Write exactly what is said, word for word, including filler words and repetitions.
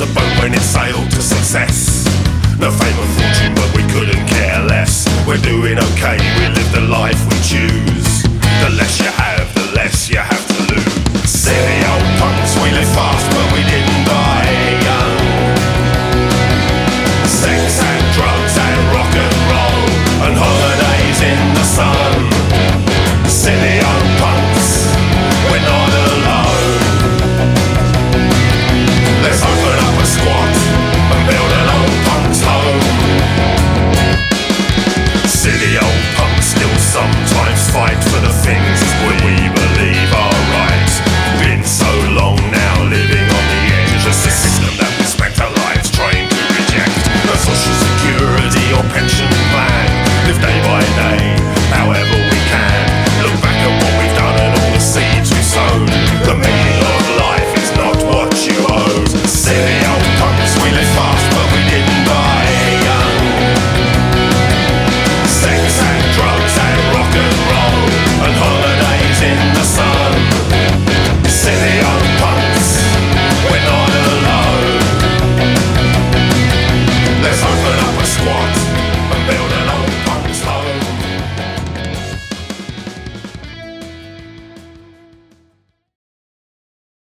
the boat when it sailed to success. No fame or fortune, but we couldn't care less. We're doing okay, we live the life we choose. The less you have, the less you have to lose. See the old punks, we live fast, but we didn't die.